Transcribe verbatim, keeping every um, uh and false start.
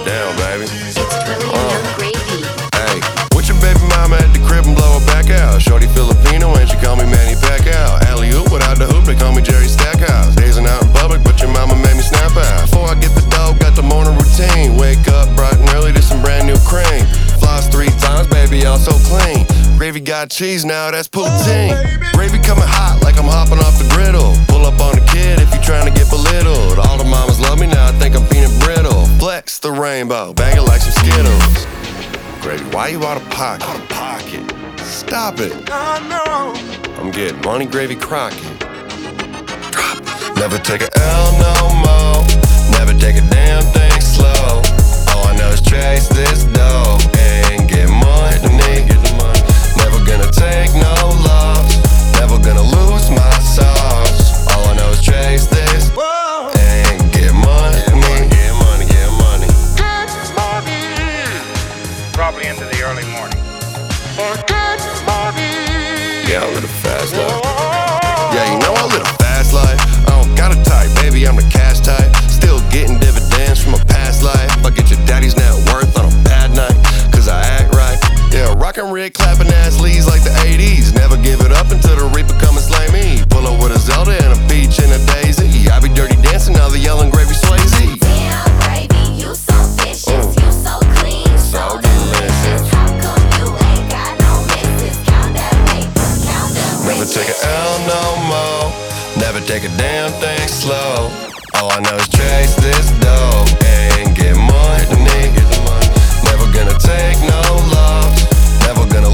it down, baby. It's really uh. young gravy. Hey, with your baby mama at the crib and blow her back out. Shorty Filipino and she call me Manny Pacquiao. Alley-oop without the hoop, they call me Jerry Stackhouse. Dazing out in public, but your mama made me snap out. Before I get the dough, got the morning routine. Wake up bright and early to some brand new cream. Floss three times, baby, I'm so clean. Gravy got cheese now, that's poutine. Gravy coming hot like I'm hopping off the griddle. Pull up on the kid if you trying to get belittled. All the mamas love me now, I think I'm peanut brittle. Flex the rainbow, bang it like some Skittles. Gravy, why you out of pocket? Out of pocket. Stop it. I know. I'm getting money, Gravy Crockett. Drop. Never take a L no more. Never take a damn thing slow. All I know is chase this dough and get money. Never gonna take no loss. Never gonna lose my sauce. All I know is chase this and get money. Get money, get money, get money. Get money. Probably into the early morning. Get money. Yeah, I live a fast life. Yeah, you know I live a fast life. I don't got a type, baby, I'm the cash type. Still getting dividends from a past life. I get your daddy's net worth on a bad night, cause I act right. Yeah, rockin' red, clapping ass leads like the eighties. Never give it up until the reaper come and slay me. Pull up with a Zelda and a peach and a daisy. I be dirty dancing, now the yelling Gravy Swayze. Damn, Gravy, you so vicious, oh. you so clean, so, so delicious. How come you ain't got no misses? Count that paper, count that Never riches. take a L no more. Never take a damn thing slow. All I know is chase this dough and get money. Never gonna take no loss. Never gonna